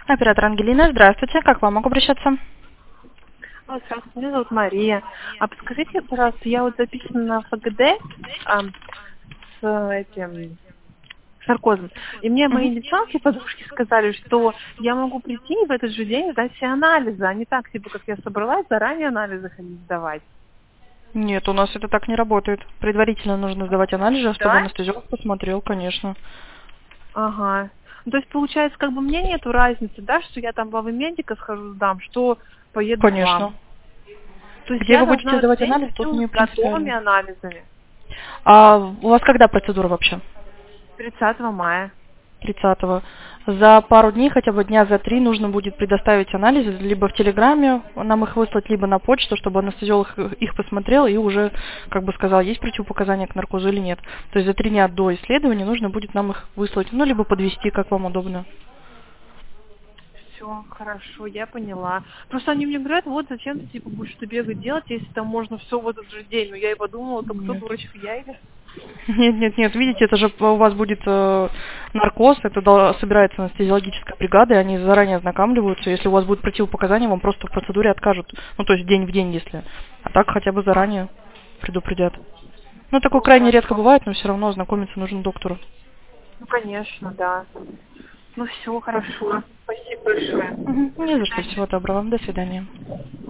Оператор Ангелина, здравствуйте. Как к вам могу обращаться? Здравствуйте, меня зовут Мария. А подскажите, пожалуйста, я вот записана на ФГД с этим с наркозом. И мне Мгм. мои девчонки, подружки сказали, что я могу прийти и в этот же день сдать все анализы, а не так, типа, как я собралась, заранее анализы ходить сдавать. Нет, у нас это так не работает. Предварительно нужно сдавать анализы, чтобы Да? анестезиолог посмотрел, конечно. Ага. Ну, то есть, получается, как бы мне нету разницы, да, что я там в Авимедика схожу сдам, что поеду к вам. Конечно. То есть Где я вы будете должна в этот сдавать день анализ, прийти тут уже не с готовыми принципиально. анализами. А у вас когда процедура вообще? 30 мая. 30-го. За пару дней, хотя бы дня за 3, нужно будет предоставить анализы, либо в Телеграме нам их выслать, либо на почту, чтобы анестезиолог их посмотрел и уже, как бы сказал, есть противопоказания к наркозу или нет. То есть за 3 дня до исследования нужно будет нам их выслать, ну, либо подвести, как вам удобно. Все, хорошо, я поняла. Просто они мне говорят, вот зачем ты типа будешь что бегать делать, если там можно все в этот же день. Но я и подумала, то кто Нет. дурочка, я или... Нет, нет, нет, видите, это же у вас будет наркоз, это собирается анестезиологическая бригада, и они заранее ознакомливаются. Если у вас будут противопоказания, вам просто в процедуре откажут. Ну, то есть день в день, если. А так хотя бы заранее предупредят. Ну, такое Ну, крайне редко хорошо. бывает, но все равно ознакомиться нужно доктору. Ну, конечно, да. Ну, все, хорошо. Спасибо большое. Мгм. До Не за что, свидания. всего доброго. До свидания.